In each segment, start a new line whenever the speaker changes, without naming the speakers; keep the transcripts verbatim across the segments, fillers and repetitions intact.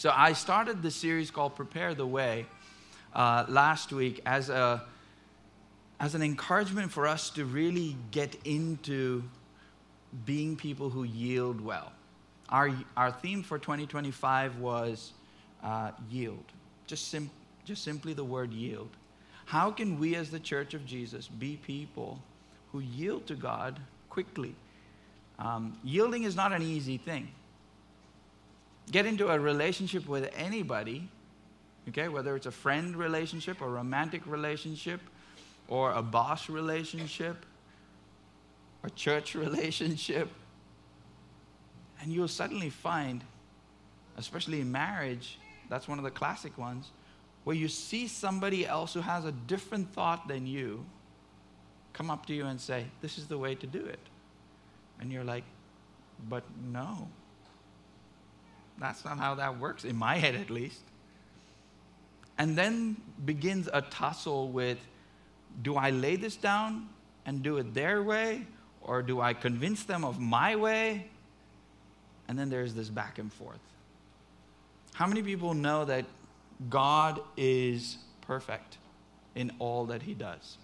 So I started this series called Prepare the Way uh, last week as a as an encouragement for us to really get into being people who yield well. Our our theme for twenty twenty-five was uh, yield. Just sim- just simply the word yield. How can we as the Church of Jesus be people who yield to God quickly? Um, yielding is not an easy thing. Get into a relationship with anybody, okay, whether it's a friend relationship, a romantic relationship, or a boss relationship, a church relationship, and you'll suddenly find, especially in marriage, that's one of the classic ones, where you see somebody else who has a different thought than you come up to you and say, this is the way to do it. And you're like, but no. That's not how that works, in my head at least. And then begins a tussle with, do I lay this down and do it their way? Or do I convince them of my way? And then there's this back and forth. How many people know that God is perfect in all that he does?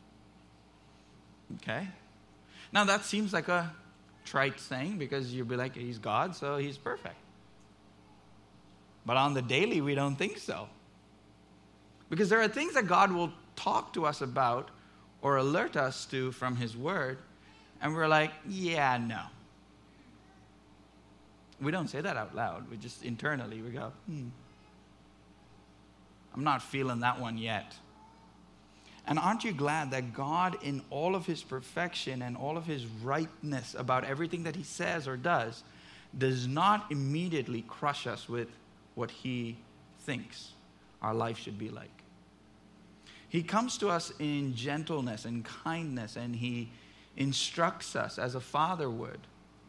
Okay? Now that seems like a trite saying because you'll be like, he's God, so he's perfect. But on the daily, we don't think so. Because there are things that God will talk to us about or alert us to from his word, and we're like, yeah, no. We don't say that out loud. We just internally, we go, hmm. I'm not feeling that one yet. And aren't you glad that God, in all of his perfection and all of his rightness about everything that he says or does, does not immediately crush us with what he thinks our life should be like. He comes to us in gentleness and kindness, and he instructs us as a father would.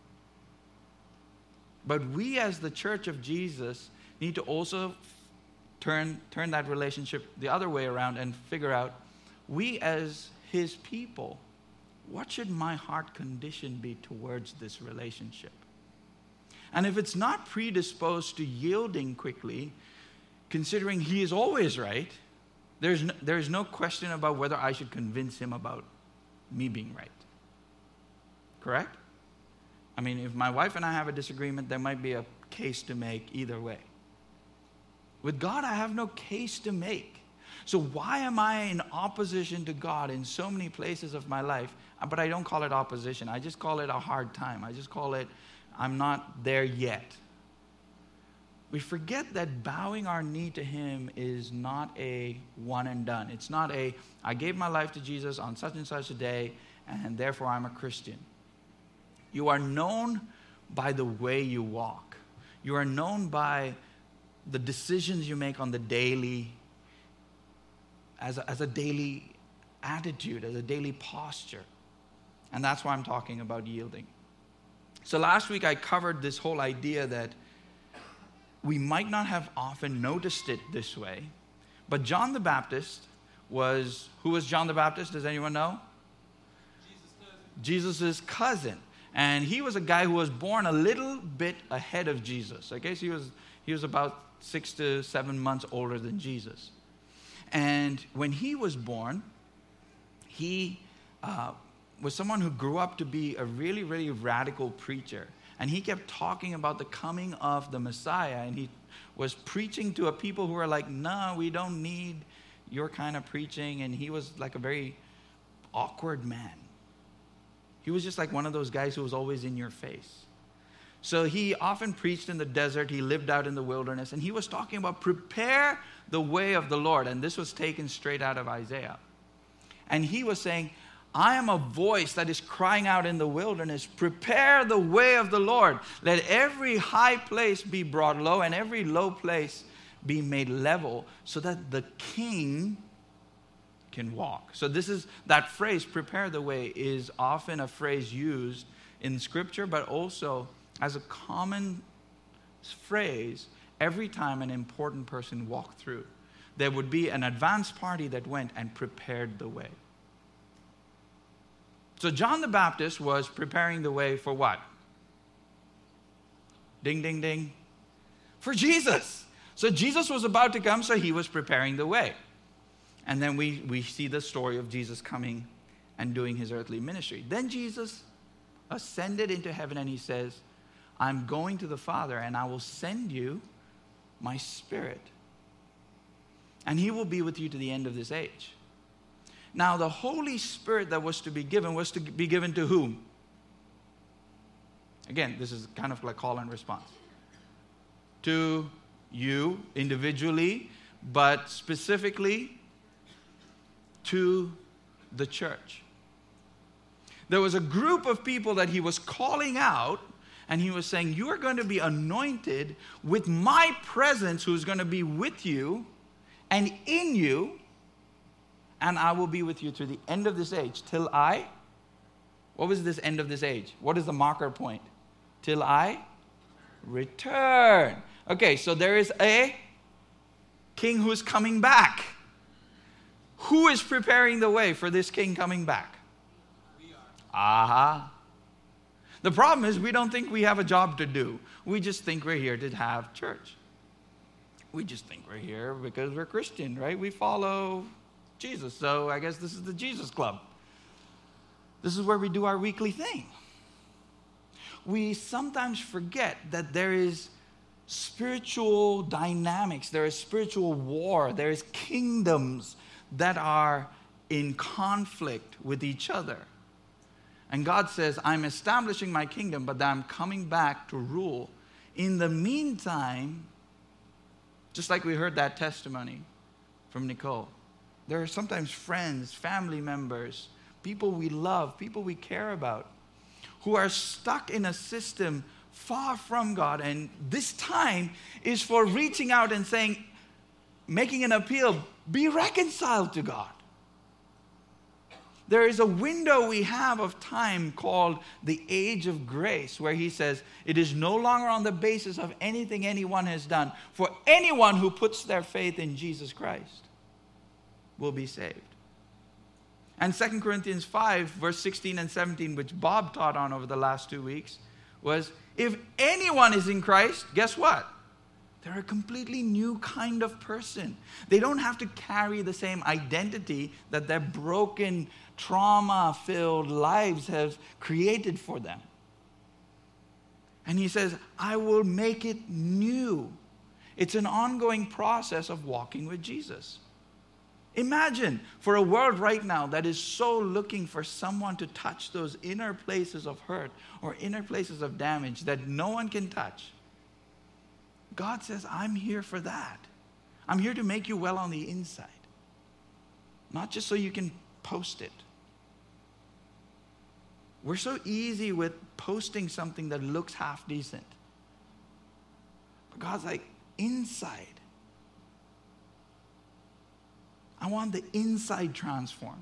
But we as the Church of Jesus need to also turn, turn that relationship the other way around and figure out, we as his people, what should my heart condition be towards this relationship? And if it's not predisposed to yielding quickly, considering he is always right, there's no, there's no question about whether I should convince him about me being right. Correct? I mean, if my wife and I have a disagreement, there might be a case to make either way. With God, I have no case to make. So why am I in opposition to God in so many places of my life? But I don't call it opposition. I just call it a hard time. I just call it, I'm not there yet. We forget that bowing our knee to him is not a one and done. It's not a, I gave my life to Jesus on such and such a day, and therefore I'm a Christian. You are known by the way you walk. You are known by the decisions you make on the daily, as a, as a daily attitude, as a daily posture. And that's why I'm talking about yielding. So last week I covered this whole idea that we might not have often noticed it this way, but John the Baptist was, who was John the Baptist? Does anyone know? Jesus' cousin. Jesus' cousin. And he was a guy who was born a little bit ahead of Jesus. Okay, so he was, he was about six to seven months older than Jesus. And when he was born, he uh, was someone who grew up to be a really, really radical preacher. And he kept talking about the coming of the Messiah. And he was preaching to a people who were like, no, we don't need your kind of preaching. And he was like a very awkward man. He was just like one of those guys who was always in your face. So he often preached in the desert. He lived out in the wilderness. And he was talking about prepare the way of the Lord. And this was taken straight out of Isaiah. And he was saying, I am a voice that is crying out in the wilderness. Prepare the way of the Lord. Let every high place be brought low and every low place be made level so that the king can walk. So this is, that phrase, prepare the way, is often a phrase used in Scripture, but also as a common phrase every time an important person walked through. There would be an advance party that went and prepared the way. So John the Baptist was preparing the way for what? Ding, ding, ding. For Jesus. So Jesus was about to come, so he was preparing the way. And then we, we see the story of Jesus coming and doing his earthly ministry. Then Jesus ascended into heaven and he says, I'm going to the Father and I will send you my Spirit. And he will be with you to the end of this age. Now the Holy Spirit that was to be given was to be given to whom? Again, this is kind of like call and response. To you individually, but specifically to the church. There was a group of people that he was calling out, and he was saying, you are going to be anointed with my presence, who's going to be with you and in you, and I will be with you to the end of this age, till I, what was this end of this age? What is the marker point? Till I return. Okay, so there is a king who's coming back. Who is preparing the way for this king coming back? We are. Aha. The problem is we don't think we have a job to do. We just think we're here to have church. We just think we're here because we're Christian, right? We follow Jesus. So I guess this is the Jesus Club. This is where we do our weekly thing. We sometimes forget that there is spiritual dynamics, there is spiritual war, there is kingdoms that are in conflict with each other. And God says, I'm establishing my kingdom, but I'm coming back to rule. In the meantime, just like we heard that testimony from Nicole, there are sometimes friends, family members, people we love, people we care about, who are stuck in a system far from God. And this time is for reaching out and saying, making an appeal, be reconciled to God. There is a window we have of time called the age of grace, where he says, it is no longer on the basis of anything anyone has done. For anyone who puts their faith in Jesus Christ will be saved. And Second Corinthians five, verse sixteen and seventeen, which Bob taught on over the last two weeks, was, if anyone is in Christ, guess what? They're a completely new kind of person. They don't have to carry the same identity that their broken, trauma-filled lives have created for them. And he says, I will make it new. It's an ongoing process of walking with Jesus. Imagine for a world right now that is so looking for someone to touch those inner places of hurt or inner places of damage that no one can touch. God says, I'm here for that. I'm here to make you well on the inside. Not just so you can post it. We're so easy with posting something that looks half decent. But God's like, inside. I want the inside transformed.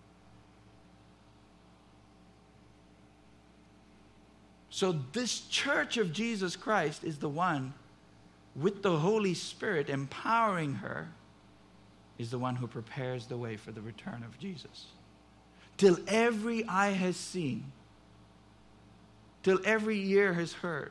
So this church of Jesus Christ is the one with the Holy Spirit empowering her, is the one who prepares the way for the return of Jesus. Till every eye has seen, till every ear has heard.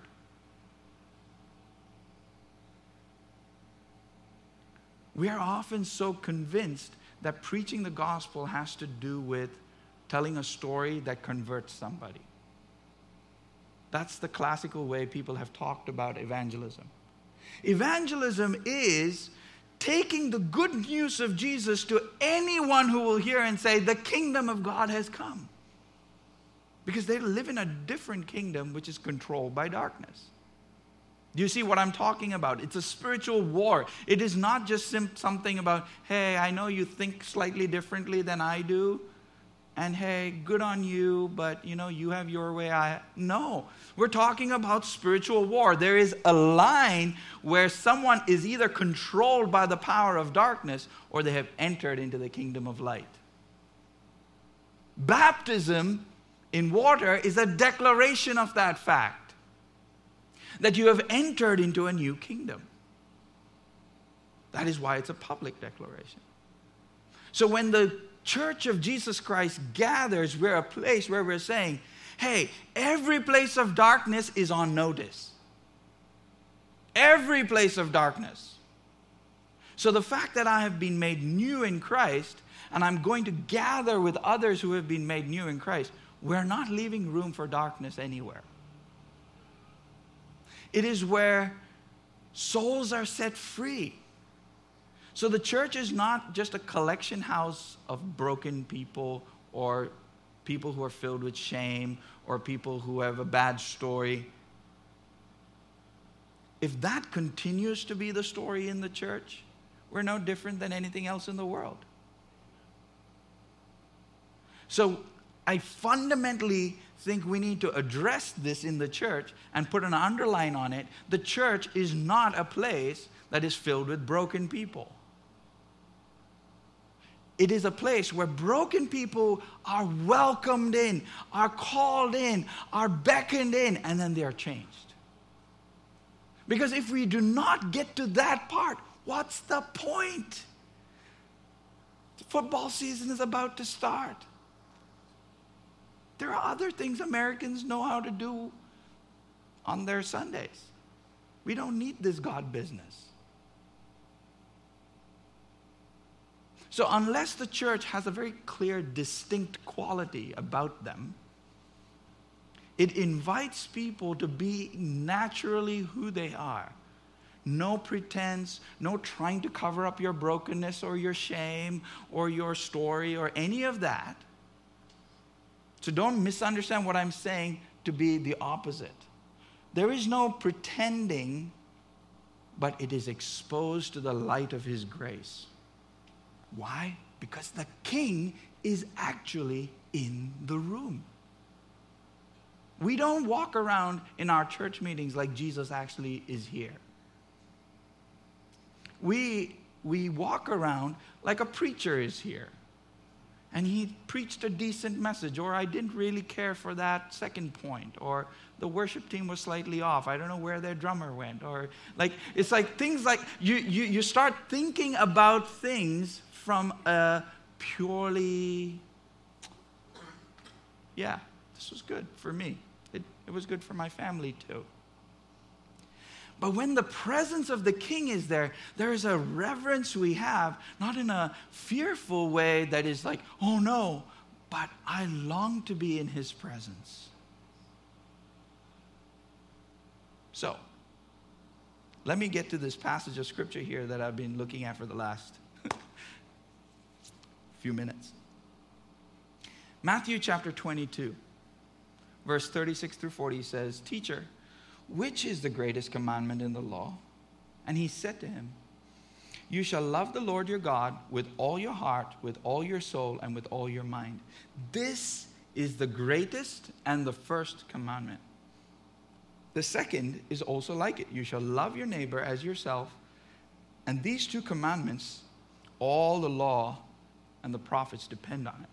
We are often so convinced that preaching the gospel has to do with telling a story that converts somebody. That's the classical way people have talked about evangelism. Evangelism is taking the good news of Jesus to anyone who will hear and say, the kingdom of God has come. Because they live in a different kingdom which is controlled by darkness. Do you see what I'm talking about? It's a spiritual war. It is not just sim- something about, hey, I know you think slightly differently than I do. And hey, good on you, but you know, you have your way. I No, we're talking about spiritual war. There is a line where someone is either controlled by the power of darkness or they have entered into the kingdom of light. Baptism in water is a declaration of that fact, that you have entered into a new kingdom. That is why it's a public declaration. So when the Church of Jesus Christ gathers, we're a place where we're saying, hey, every place of darkness is on notice. Every place of darkness. So the fact that I have been made new in Christ, and I'm going to gather with others who have been made new in Christ, we're not leaving room for darkness anywhere. It is where souls are set free. So the church is not just a collection house of broken people or people who are filled with shame or people who have a bad story. If that continues to be the story in the church, we're no different than anything else in the world. So I fundamentally think we need to address this in the church and put an underline on it. The church is not a place that is filled with broken people. It is a place where broken people are welcomed in, are called in, are beckoned in, and then they are changed. Because if we do not get to that part, what's the point? The football season is about to start. There are other things Americans know how to do on their Sundays. We don't need this God business. So unless the church has a very clear, distinct quality about them, it invites people to be naturally who they are. No pretense, no trying to cover up your brokenness or your shame or your story or any of that. So don't misunderstand what I'm saying to be the opposite. There is no pretending, but it is exposed to the light of His grace. Why? Because the King is actually in the room. We don't walk around in our church meetings like Jesus actually is here. We, we walk around like a preacher is here. And he preached a decent message, or I didn't really care for that second point, or the worship team was slightly off. I don't know where their drummer went, or like, it's like things like, you, you, you start thinking about things from a purely, yeah, this was good for me. It, it was good for my family too. But when the presence of the King is there, there is a reverence we have, not in a fearful way that is like, oh no, but I long to be in His presence. So, let me get to this passage of Scripture here that I've been looking at for the last few minutes. Matthew chapter twenty-two, verse thirty-six through forty says, "Teacher, which is the greatest commandment in the law?" And he said to him, "You shall love the Lord your God with all your heart, with all your soul, and with all your mind. This is the greatest and the first commandment. The second is also like it. You shall love your neighbor as yourself. And these two commandments, all the law and the prophets depend on it."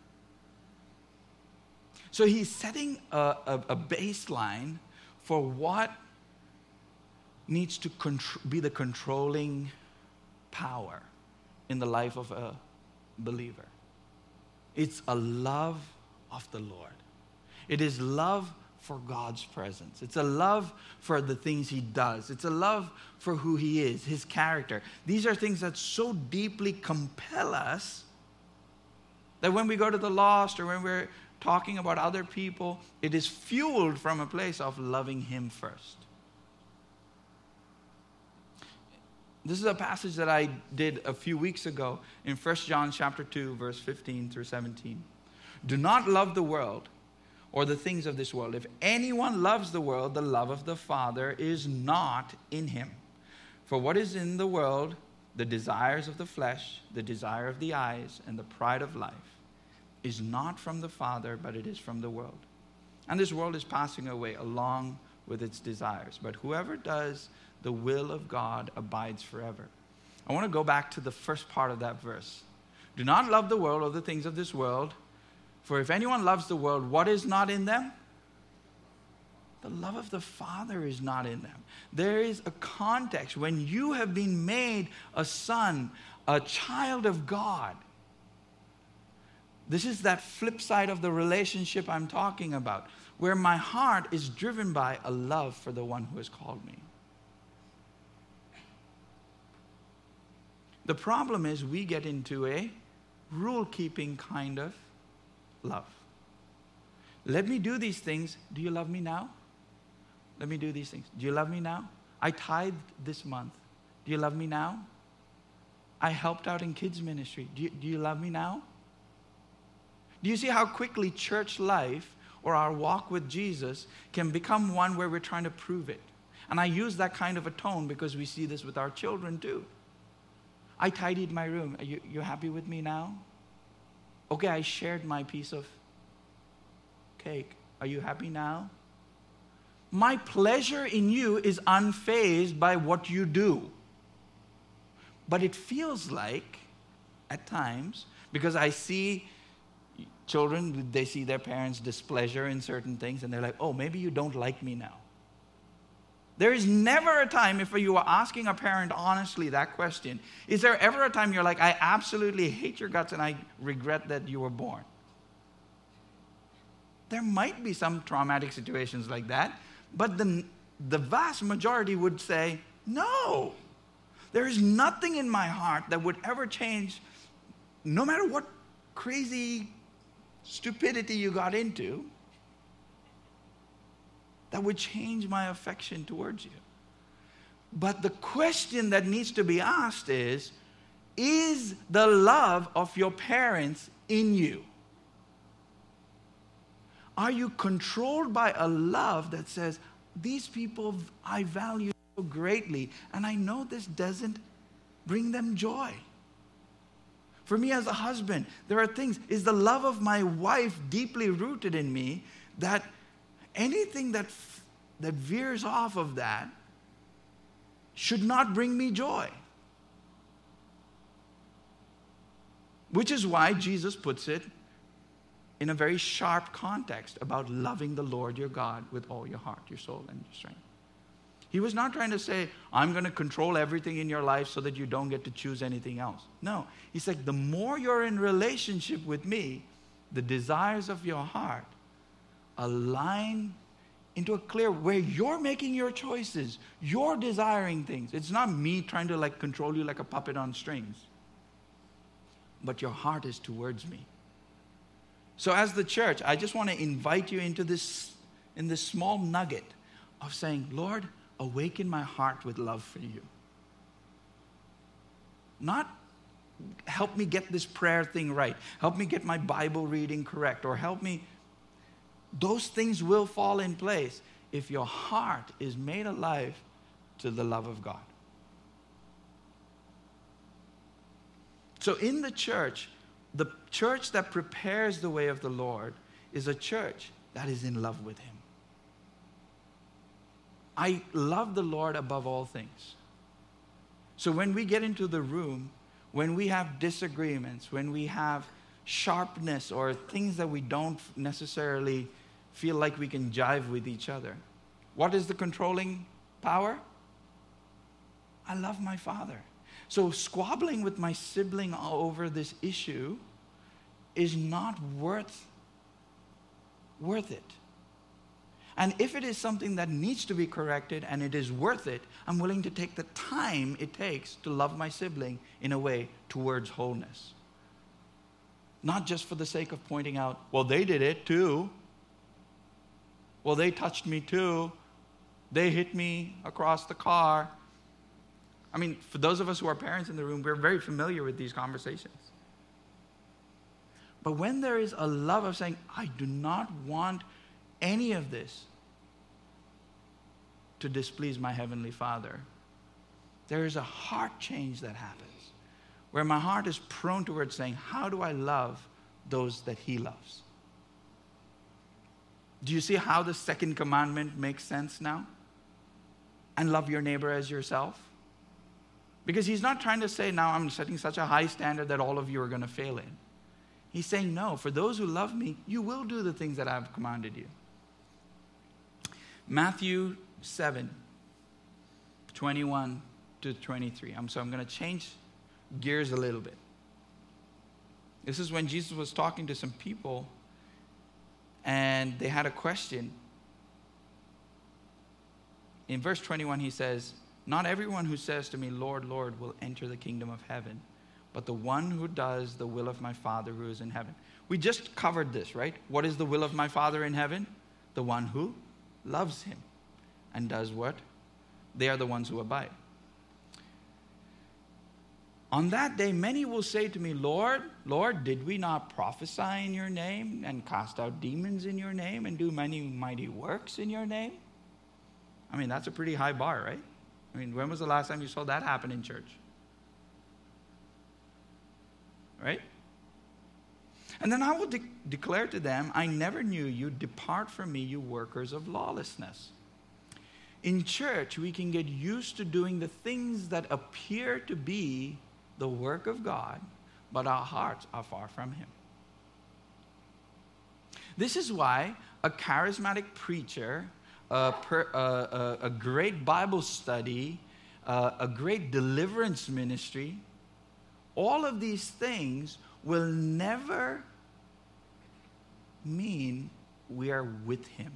So he's setting a, a, a baseline for what needs to contr- be the controlling power in the life of a believer. It's a love of the Lord. It is love for God's presence. It's a love for the things He does. It's a love for who He is, His character. These are things that so deeply compel us that when we go to the lost or when we're talking about other people, it is fueled from a place of loving Him first. This is a passage that I did a few weeks ago in First John chapter two, verse fifteen through seventeen. "Do not love the world or the things of this world. If anyone loves the world, the love of the Father is not in him. For what is in the world, the desires of the flesh, the desire of the eyes, and the pride of life, is not from the Father, but it is from the world. And this world is passing away along with its desires. But whoever does the will of God abides forever." I want to go back to the first part of that verse. "Do not love the world or the things of this world. For if anyone loves the world, what is not in them? The love of the Father is not in them." There is a context. When you have been made a son, a child of God, this is that flip side of the relationship I'm talking about, where my heart is driven by a love for the one who has called me. The problem is we get into a rule-keeping kind of love. Let me do these things. Do you love me now? Let me do these things. Do you love me now? I tithed this month. Do you love me now? I helped out in kids ministry. Do you, do you love me now? Do you see how quickly church life or our walk with Jesus can become one where we're trying to prove it? And I use that kind of a tone because we see this with our children too. I tidied my room. Are you, you happy with me now? Okay, I shared my piece of cake. Are you happy now? My pleasure in you is unfazed by what you do. But it feels like, at times, because I see children, they see their parents' displeasure in certain things, and they're like, oh, maybe you don't like me now. There is never a time, if you are asking a parent honestly that question, is there ever a time you're like, I absolutely hate your guts and I regret that you were born? There might be some traumatic situations like that, but the, the vast majority would say, no. There is nothing in my heart that would ever change, no matter what crazy stupidity you got into, that would change my affection towards you. But the question that needs to be asked is, is the love of your parents in you? Are you controlled by a love that says, these people I value so greatly, and I know this doesn't bring them joy? For me as a husband, there are things, is the love of my wife deeply rooted in me that anything that, that veers off of that should not bring me joy? Which is why Jesus puts it in a very sharp context about loving the Lord your God with all your heart, your soul, and your strength. He was not trying to say, I'm going to control everything in your life so that you don't get to choose anything else. No. He's like, the more you're in relationship with me, the desires of your heart align into a clear where you're making your choices, you're desiring things. It's not me trying to like control you like a puppet on strings. But your heart is towards me. So as the church, I just want to invite you into this, in this small nugget of saying, Lord, awaken my heart with love for you. Not help me get this prayer thing right. Help me get my Bible reading correct. Or help me. Those things will fall in place if your heart is made alive to the love of God. So in the church, the church that prepares the way of the Lord is a church that is in love with Him. I love the Lord above all things. So when we get into the room, when we have disagreements, when we have sharpness or things that we don't necessarily feel like we can jive with each other, what is the controlling power? I love my Father. So squabbling with my sibling over this issue is not worth, worth it. And if it is something that needs to be corrected and it is worth it, I'm willing to take the time it takes to love my sibling in a way towards wholeness. Not just for the sake of pointing out, well, they did it too. Well, they touched me too. They hit me across the car. I mean, for those of us who are parents in the room, we're very familiar with these conversations. But when there is a love of saying, I do not want any of this to displease my Heavenly Father, there is a heart change that happens, where my heart is prone towards saying, how do I love those that He loves? Do you see how the second commandment makes sense now? And love your neighbor as yourself? Because He's not trying to say, now I'm setting such a high standard that all of you are going to fail in. He's saying, no, for those who love me, you will do the things that I've commanded you. Matthew seven, twenty-one to twenty-three. I'm, so I'm going to change gears a little bit. This is when Jesus was talking to some people, and they had a question. In verse twenty-one, He says, Not everyone who says to me, Lord, Lord, will enter the kingdom of heaven, but the one who does the will of my Father who is in heaven. We just covered this, right? What is the will of my Father in heaven? The one who loves him and does what? They are the ones who abide. On that day, many will say to me, Lord, Lord, did we not prophesy in your name and cast out demons in your name and do many mighty works in your name? I mean, that's a pretty high bar, right? I mean, when was the last time you saw that happen in church? Right? And then I will de- declare to them, I never knew you. Depart from me, you workers of lawlessness. In church, we can get used to doing the things that appear to be the work of God, but our hearts are far from him. This is why a charismatic preacher, a, per, uh, a, a great Bible study, uh, a great deliverance ministry, all of these things will never mean we are with him.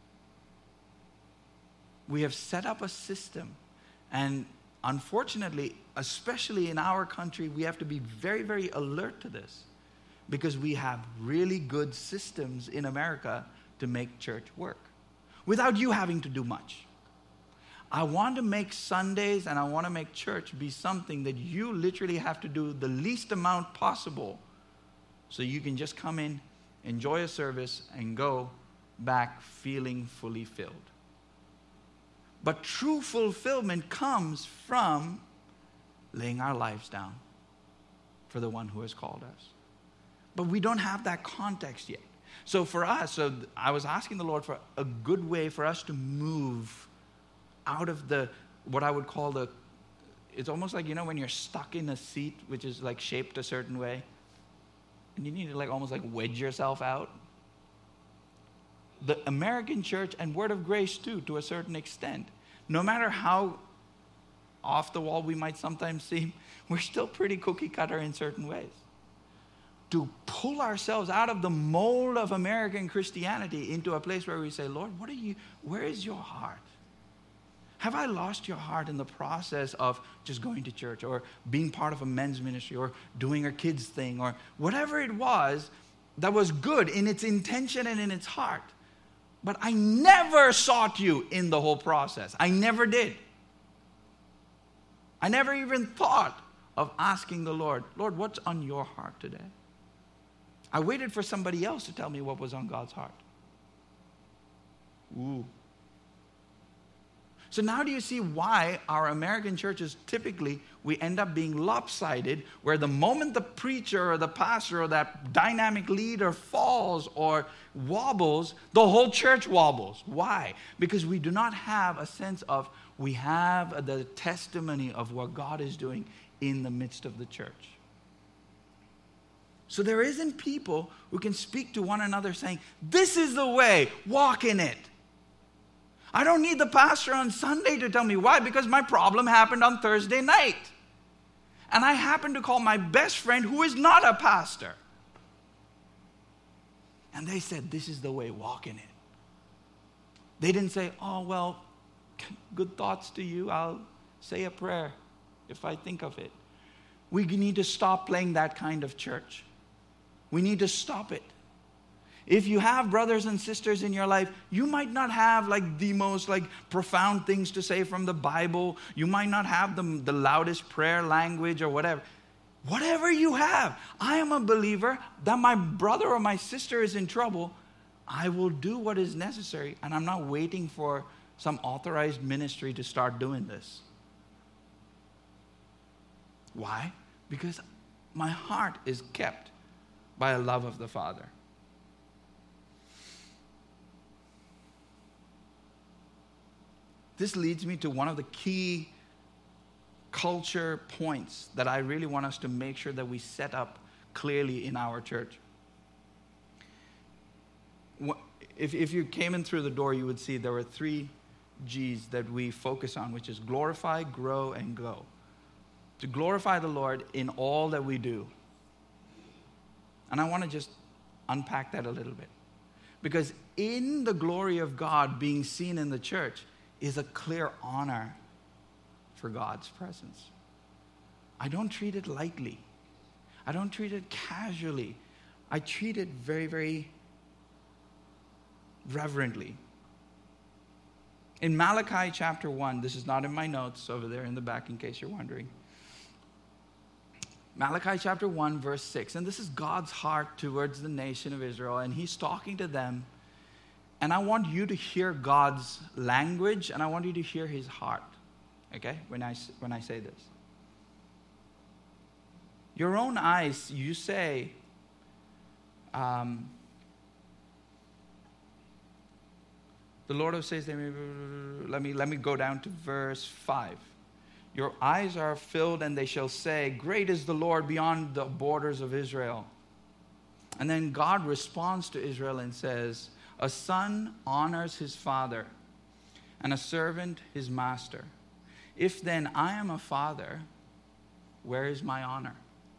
We have set up a system, and unfortunately, especially in our country, we have to be very, very alert to this because we have really good systems in America to make church work without you having to do much. I want to make Sundays and I want to make church be something that you literally have to do the least amount possible so you can just come in, enjoy a service, and go back feeling fully filled. But true fulfillment comes from laying our lives down for the one who has called us. But we don't have that context yet. So for us, so I was asking the Lord for a good way for us to move out of the, what I would call the, it's almost like, you know, when you're stuck in a seat which is like shaped a certain way, and you need to like almost like wedge yourself out. The American church and Word of Grace too, to a certain extent, no matter how off the wall we might sometimes seem, we're still pretty cookie cutter in certain ways. To pull ourselves out of the mold of American Christianity into a place where we say, Lord, what are you, where is your heart? Have I lost your heart in the process of just going to church or being part of a men's ministry or doing a kids thing or whatever it was that was good in its intention and in its heart? But I never sought you in the whole process. I never did. I never even thought of asking the Lord, Lord, what's on your heart today? I waited for somebody else to tell me what was on God's heart. Ooh. So now do you see why our American churches typically, we end up being lopsided, where the moment the preacher or the pastor or that dynamic leader falls or wobbles, the whole church wobbles. Why? Because we do not have a sense of, we have the testimony of what God is doing in the midst of the church. So there isn't people who can speak to one another saying, this is the way, walk in it. I don't need the pastor on Sunday to tell me why, because my problem happened on Thursday night. And I happen to call my best friend who is not a pastor. And they said, this is the way, walk in it. They didn't say, oh, well, good thoughts to you. I'll say a prayer if I think of it. We need to stop playing that kind of church. We need to stop it. If you have brothers and sisters in your life, you might not have like the most like profound things to say from the Bible. You might not have the, the loudest prayer language or whatever. Whatever you have, I am a believer that my brother or my sister is in trouble. I will do what is necessary, and I'm not waiting for some authorized ministry to start doing this. Why? Because my heart is kept by a love of the Father. This leads me to one of the key culture points that I really want us to make sure that we set up clearly in our church. If, if you came in through the door, you would see there were three G's that we focus on, which is glorify, grow, and go. To glorify the Lord in all that we do. And I want to just unpack that a little bit. Because in the glory of God being seen in the church is a clear honor for God's presence. I don't treat it lightly. I don't treat it casually. I treat it very, very reverently. In Malachi chapter one, this is not in my notes over there in the back in case you're wondering. Malachi chapter one, verse six. And this is God's heart towards the nation of Israel. And he's talking to them. And I want you to hear God's language. And I want you to hear his heart. Okay? When I, when I say this. Your own eyes, you say, um, the Lord says, let me, let me go down to verse five. Your eyes are filled and they shall say, great is the Lord beyond the borders of Israel. And then God responds to Israel and says, a son honors his father and a servant his master. If then I am a father, where is my honor?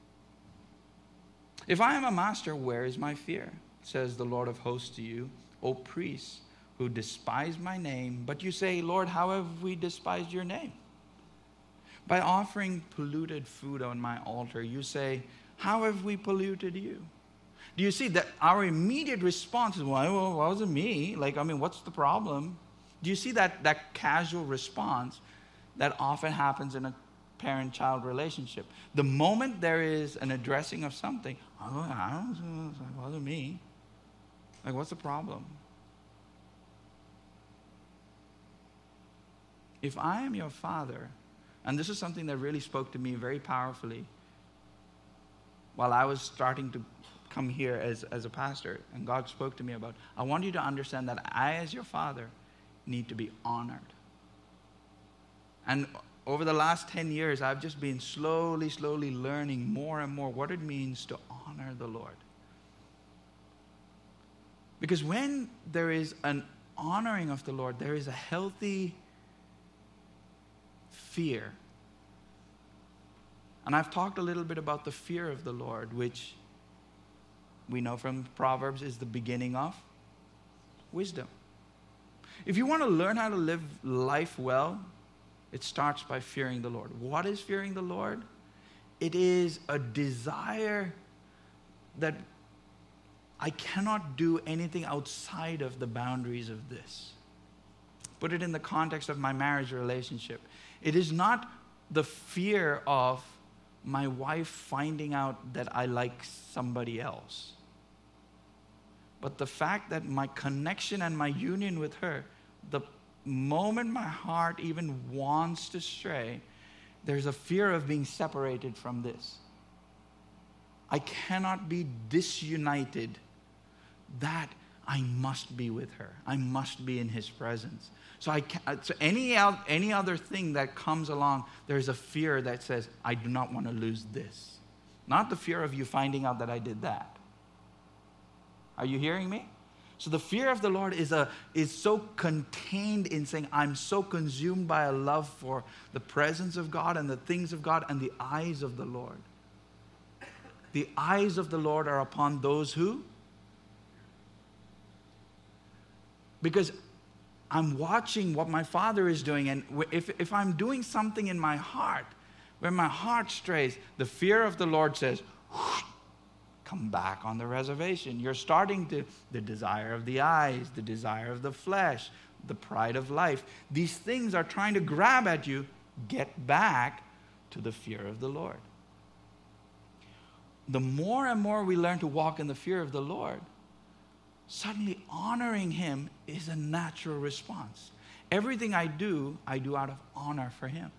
If I am a master, where is my fear? Says the Lord of hosts to you, O priests who despise my name. But you say, Lord, how have we despised your name? By offering polluted food on my altar. You say, how have we polluted you? Do you see that our immediate response is, well, well why was it me? Like, I mean, what's the problem? Do you see that, that casual response that often happens in a parent-child relationship? The moment there is an addressing of something, oh, I don't, it wasn't me. Like, what's the problem? If I am your father, and this is something that really spoke to me very powerfully while I was starting to come here as, as a pastor, and God spoke to me about, I want you to understand that I, as your father, need to be honored. And over the last ten years, I've just been slowly, slowly learning more and more what it means to honor the Lord. Because when there is an honoring of the Lord, there is a healthy fear. And I've talked a little bit about the fear of the Lord, which we know from Proverbs is the beginning of wisdom. If you want to learn how to live life well, it starts by fearing the Lord. What is fearing the Lord? It is a desire that I cannot do anything outside of the boundaries of this. Put it in the context of my marriage relationship. It is not the fear of my wife finding out that I like somebody else, but the fact that my connection and my union with her, the moment my heart even wants to stray, there's a fear of being separated from this. I cannot be disunited. That I must be with her. I must be in his presence. So I can, so any any other thing that comes along, there's a fear that says, I do not want to lose this. Not the fear of you finding out that I did that. Are you hearing me? So the fear of the Lord is a is so contained in saying, I'm so consumed by a love for the presence of God and the things of God and the eyes of the Lord. The eyes of the Lord are upon those who? Because I'm watching what my Father is doing, and if, if I'm doing something in my heart, where my heart strays, the fear of the Lord says, come back on the reservation. You're starting to, the desire of the eyes, the desire of the flesh, the pride of life. These things are trying to grab at you. Get back to the fear of the Lord. The more and more we learn to walk in the fear of the Lord, suddenly honoring him is a natural response. Everything I do, I do out of honor for him.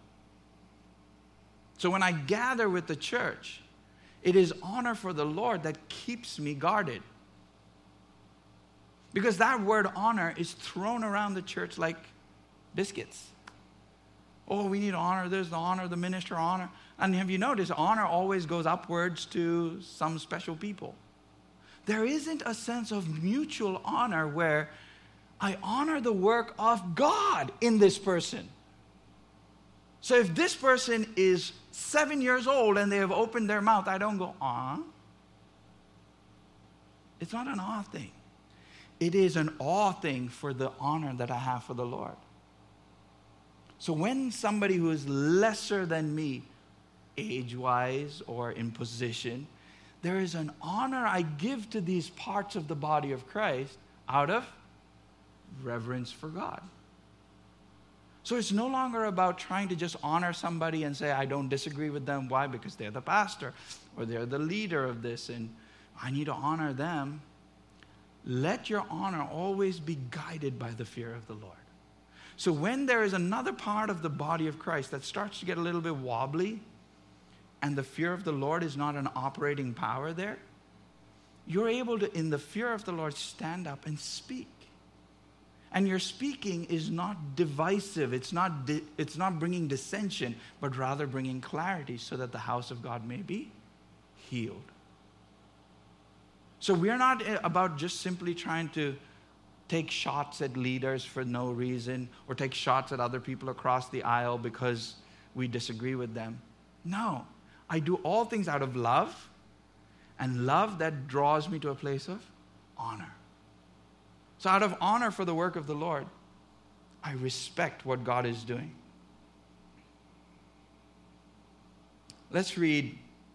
So when I gather with the church, it is honor for the Lord that keeps me guarded. Because that word honor is thrown around the church like biscuits. Oh, we need to honor this, the honor, the minister, honor. And have you noticed, honor always goes upwards to some special people. There isn't a sense of mutual honor where I honor the work of God in this person. So if this person is seven years old and they have opened their mouth, I don't go, ah. It's not an awe thing. It is an awe thing for the honor that I have for the Lord. So when somebody who is lesser than me, age-wise or in position, there is an honor I give to these parts of the body of Christ out of reverence for God. So it's no longer about trying to just honor somebody and say, I don't disagree with them. Why? Because they're the pastor or they're the leader of this and I need to honor them. Let your honor always be guided by the fear of the Lord. So when there is another part of the body of Christ that starts to get a little bit wobbly and the fear of the Lord is not an operating power there, you're able to, in the fear of the Lord, stand up and speak. And your speaking is not divisive. It's not, di- it's not bringing dissension, but rather bringing clarity so that the house of God may be healed. So we're not about just simply trying to take shots at leaders for no reason or take shots at other people across the aisle because we disagree with them. No, I do all things out of love, and love that draws me to a place of honor. So out of honor for the work of the Lord, I respect what God is doing. Let's read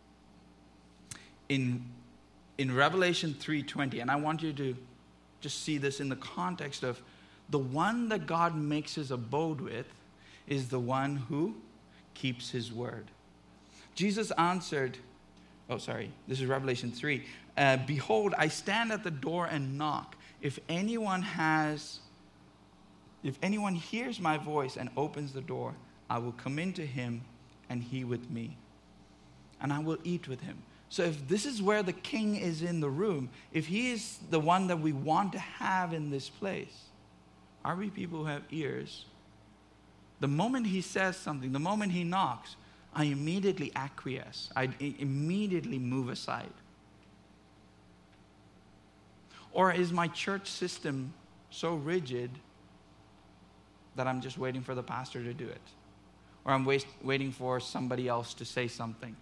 in, in Revelation three twenty, and I want you to just see this in the context of the one that God makes his abode with is the one who keeps his word. Jesus answered, oh sorry, this is Revelation three. Uh, Behold, I stand at the door and knock. If anyone has, if anyone hears my voice and opens the door, I will come into him and he with me. And I will eat with him. So if this is where the king is in the room, if he is the one that we want to have in this place, are we people who have ears? The moment he says something, the moment he knocks, I immediately acquiesce. I immediately move aside. Or is my church system so rigid that I'm just waiting for the pastor to do it? Or I'm wait, waiting for somebody else to say something?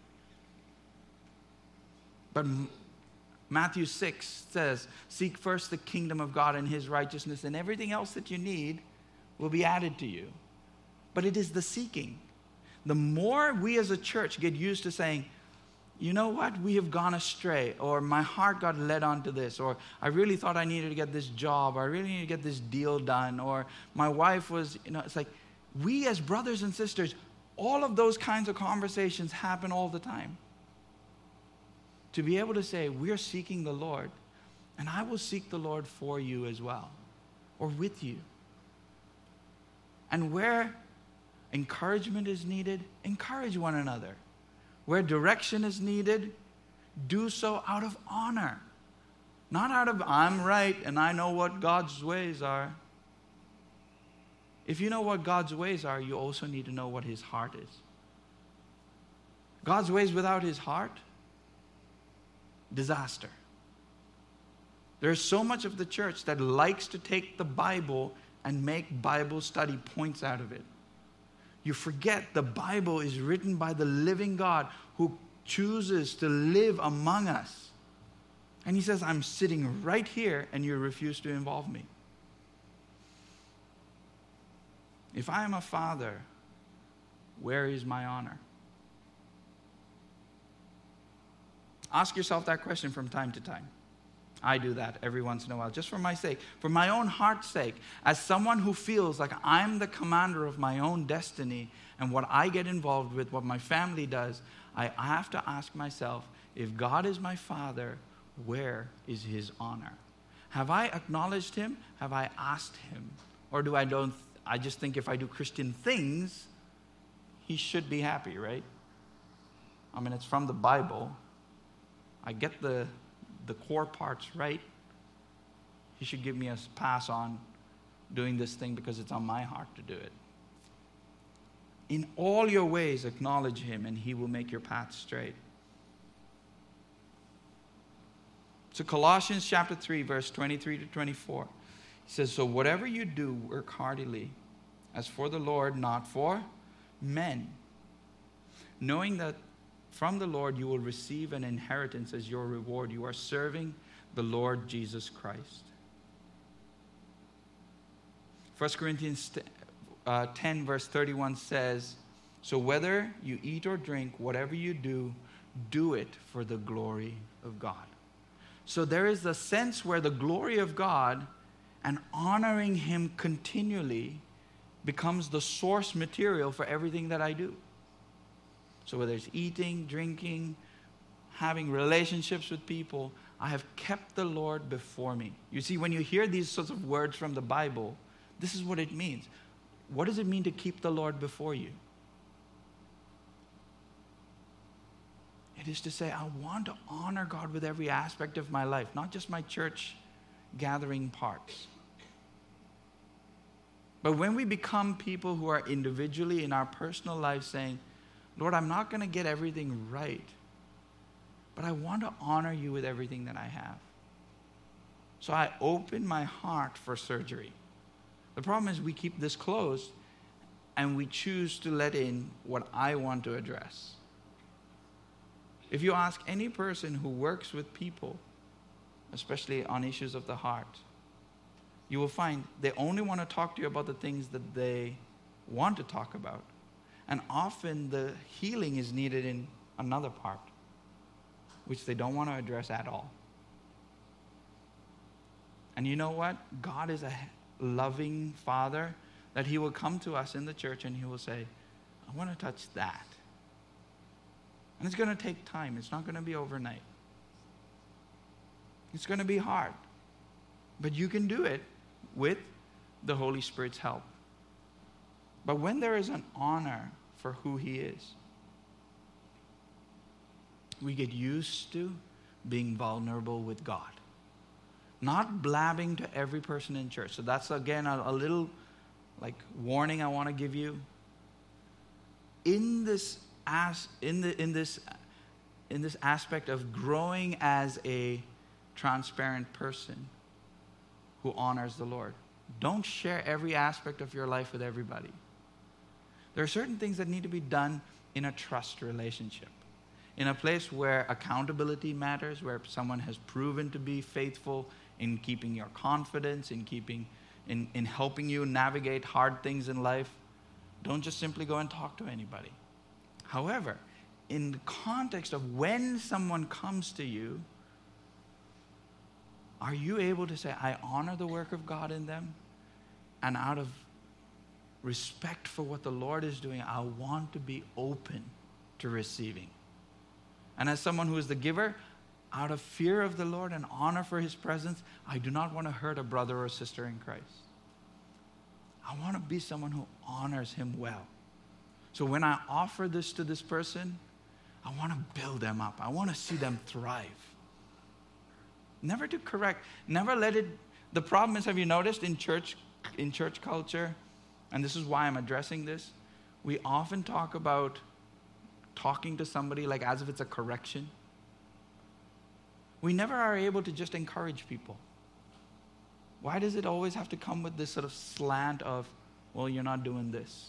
But Matthew six says, seek first the kingdom of God and his righteousness, and everything else that you need will be added to you. But it is the seeking. The more we as a church get used to saying, you know what, we have gone astray, or my heart got led onto this, or I really thought I needed to get this job, or I really need to get this deal done, or my wife was, you know, it's like we as brothers and sisters, all of those kinds of conversations happen all the time. To be able to say, we're seeking the Lord, and I will seek the Lord for you as well, or with you. And where encouragement is needed, encourage one another. Where direction is needed, do so out of honor. Not out of, I'm right and I know what God's ways are. If you know what God's ways are, you also need to know what his heart is. God's ways without his heart, disaster. There's so much of the church that likes to take the Bible and make Bible study points out of it. You forget the Bible is written by the living God who chooses to live among us. And he says, I'm sitting right here and you refuse to involve me. If I am a father, where is my honor? Ask yourself that question from time to time. I do that every once in a while, just for my sake, for my own heart's sake, as someone who feels like I'm the commander of my own destiny and what I get involved with, what my family does, I have to ask myself, if God is my father, where is his honor? Have I acknowledged him? Have I asked him? Or do I don't, I just think if I do Christian things, he should be happy, right? I mean, it's from the Bible. I get the the core parts right. He should give me a pass on doing this thing because it's on my heart to do it. In all your ways, acknowledge him and he will make your path straight. So Colossians chapter three, verse twenty-three to twenty-four, he says, so whatever you do, work heartily, as for the Lord, not for men, knowing that from the Lord you will receive an inheritance as your reward. You are serving the Lord Jesus Christ. First Corinthians uh, ten, verse thirty-one says, so whether you eat or drink, whatever you do, do it for the glory of God. So there is a sense where the glory of God and honoring him continually becomes the source material for everything that I do. So whether it's eating, drinking, having relationships with people, I have kept the Lord before me. You see, when you hear these sorts of words from the Bible, this is what it means. What does it mean to keep the Lord before you? It is to say, I want to honor God with every aspect of my life, not just my church gathering parts. But when we become people who are individually in our personal life saying, Lord, I'm not going to get everything right, but I want to honor you with everything that I have. So I open my heart for surgery. The problem is we keep this closed and we choose to let in what I want to address. If you ask any person who works with people, especially on issues of the heart, you will find they only want to talk to you about the things that they want to talk about. And often the healing is needed in another part, which they don't want to address at all. And you know what? God is a loving Father that he will come to us in the church and he will say, I want to touch that. And it's going to take time. It's not going to be overnight. It's going to be hard. But you can do it with the Holy Spirit's help. But when there is an honor for who he is, we get used to being vulnerable with God. Not blabbing to every person in church. So that's, again, a, a little like warning I want to give you. In this as in the in this in this aspect of growing as a transparent person who honors the Lord, don't share every aspect of your life with everybody. There are certain things that need to be done in a trust relationship, in a place where accountability matters, where someone has proven to be faithful in keeping your confidence, in keeping in, in helping you navigate hard things in life. Don't just simply go and talk to anybody. However, in the context of when someone comes to you, are you able to say, I honor the work of God in them, and out of respect for what the Lord is doing, I want to be open to receiving. And as someone who is the giver, out of fear of the Lord and honor for his presence, I do not want to hurt a brother or sister in Christ. I want to be someone who honors him well. So when I offer this to this person, I want to build them up. I want to see them thrive. Never to correct. Never let it. The problem is, have you noticed in church, in church culture, and this is why I'm addressing this, we often talk about talking to somebody like as if it's a correction. We never are able to just encourage people. Why does it always have to come with this sort of slant of, well, you're not doing this?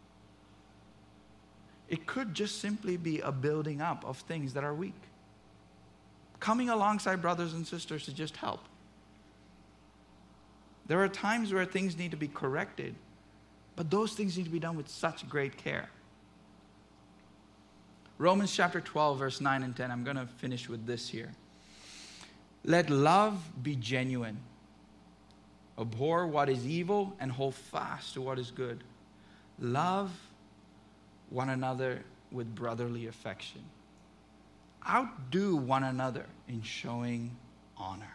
It could just simply be a building up of things that are weak. Coming alongside brothers and sisters to just help. There are times where things need to be corrected, but those things need to be done with such great care. Romans chapter twelve, verse nine and ten. I'm going to finish with this here. Let love be genuine. Abhor what is evil and hold fast to what is good. Love one another with brotherly affection. Outdo one another in showing honor.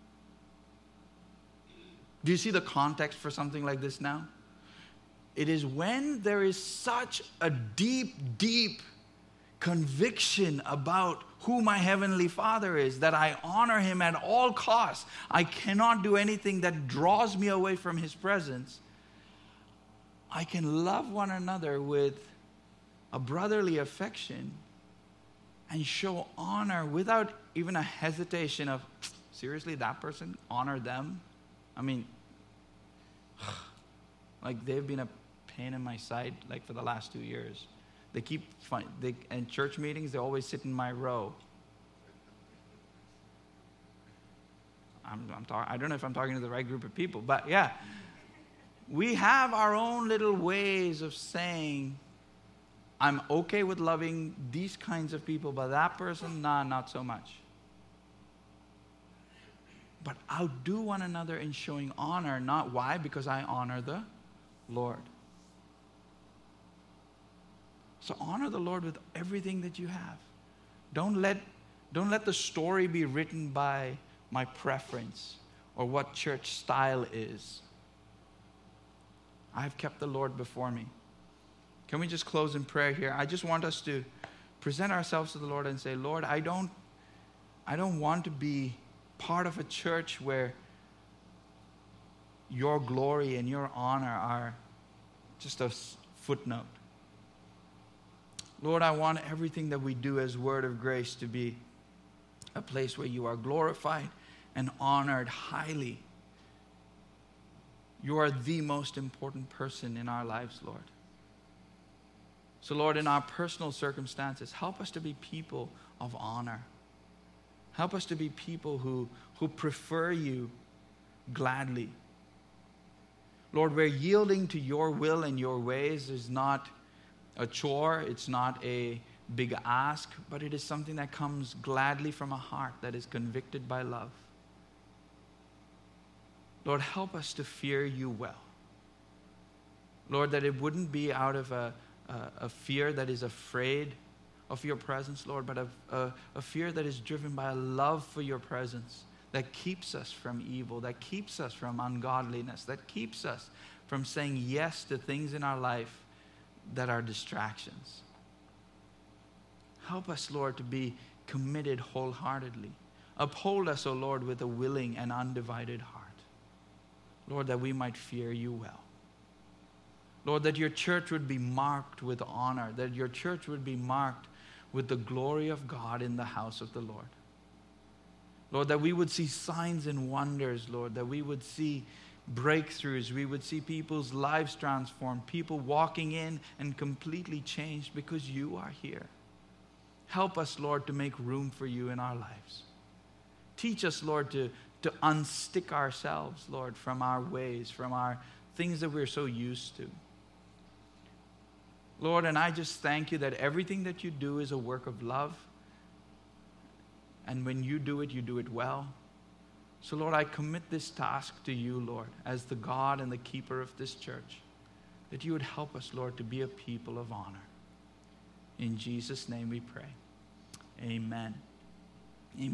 Do you see the context for something like this now? It is when there is such a deep, deep conviction about who my Heavenly Father is, that I honor Him at all costs. I cannot do anything that draws me away from His presence. I can love one another with a brotherly affection and show honor without even a hesitation of, seriously, that person, honor them? I mean, like they've been a pain in my side like for the last two years. They keep, fun, they, in church meetings, they always sit in my row. I'm, I'm talk, I don't know if I'm talking to the right group of people, but yeah. we have our own little ways of saying, I'm okay with loving these kinds of people, but that person, nah, not so much. But outdo one another in showing honor. Not why? Because I honor the Lord. So honor the Lord with everything that you have. Don't let, don't let the story be written by my preference or what church style is. I've kept the Lord before me. Can we just close in prayer here? I just want us to present ourselves to the Lord and say, Lord, I don't, I don't want to be part of a church where your glory and your honor are just a footnote. Lord, I want everything that we do as Word of Grace to be a place where you are glorified and honored highly. You are the most important person in our lives, Lord. So, Lord, in our personal circumstances, help us to be people of honor. Help us to be people who, who prefer you gladly. Lord, where yielding to your will and your ways is not a chore, it's not a big ask, but it is something that comes gladly from a heart that is convicted by love. Lord, help us to fear you well. Lord, that it wouldn't be out of a, a, a fear that is afraid of your presence, Lord, but a, a, a fear that is driven by a love for your presence that keeps us from evil, that keeps us from ungodliness, that keeps us from saying yes to things in our life that are distractions. Help us, Lord, to be committed wholeheartedly. Uphold us, O Lord, with a willing and undivided heart. Lord, that we might fear you well. Lord, that your church would be marked with honor, that your church would be marked with the glory of God in the house of the Lord. Lord, that we would see signs and wonders, Lord, that we would see breakthroughs, we would see people's lives transformed, people walking in and completely changed because you are here. Help us, Lord, to make room for you in our lives. Teach us, Lord, to, to unstick ourselves, Lord, from our ways, from our things that we're so used to. Lord, and I just thank you that everything that you do is a work of love. And when you do it, you do it well. So, Lord, I commit this task to you, Lord, as the God and the keeper of this church, that you would help us, Lord, to be a people of honor. In Jesus' name we pray. Amen.